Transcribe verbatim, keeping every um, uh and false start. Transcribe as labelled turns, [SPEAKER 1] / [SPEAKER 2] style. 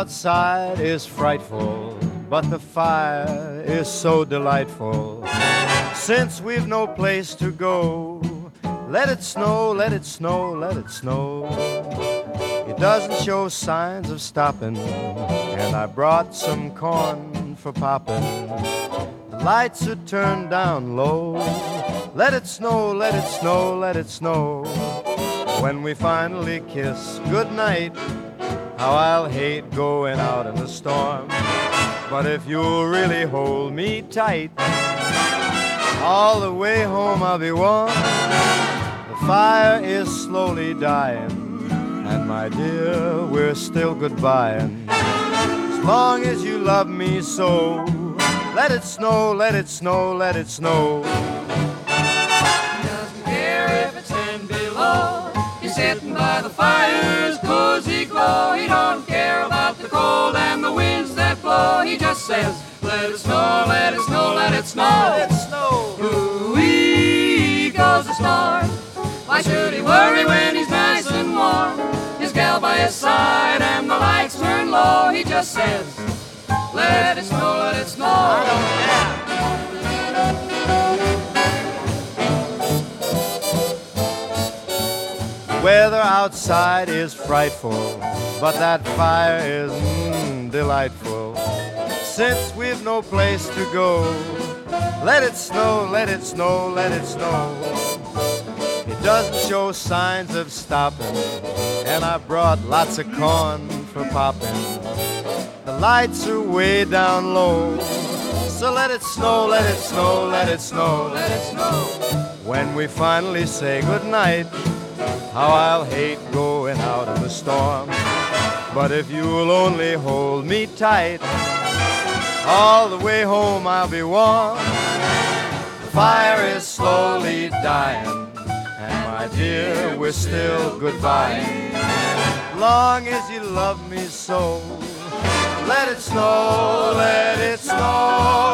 [SPEAKER 1] outside is frightful, but the fire is so delightful. Since we've no place to go, let it snow, let it snow, let it snow. It doesn't show signs of stopping, and I brought some corn for popping. The lights are turned down low. Let it snow, let it snow, let it snow. When we finally kiss goodnight, how I'll hate going out in the storm. But if you'll really hold me tight, all the way home I'll be warm. The fire is slowly dying, and my dear, we're still goodbying. As long as you love me so, let it snow, let it snow, let it snow.
[SPEAKER 2] He doesn't care if it's ten below. He's sitting by the fire's cozy glow. He don't care about the cold and the winds that blow. He just says, let it snow, let it snow, let it snow.
[SPEAKER 1] Let it snow.
[SPEAKER 2] Ooh-wee goes the storm. Why should he worry when he's nice and warm? His gal by his side and the lights turn low. He just says, let it snow, let it snow.
[SPEAKER 1] I don't care. The weather outside is frightful, but that fire is mm, delightful. Since we've no place to go, let it snow, let it snow, let it snow. It doesn't show signs of stopping, and I brought lots of corn for popping. The lights are way down low, so let it snow, let it snow, let it snow,
[SPEAKER 2] Let it snow.
[SPEAKER 1] when we finally say goodnight, how I'll hate going out in the storm. But if you'll only hold me tight, all the way home I'll be warm. The fire is slowly dying, and my dear, we're still goodbye. Long as you love me so, let it snow, let it snow.